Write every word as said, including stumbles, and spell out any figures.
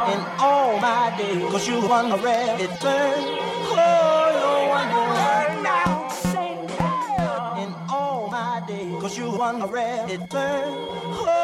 in all my days. Cause you won a rare return. Oh, you won a rare now. In all my days. Cause you won a rare return. Oh,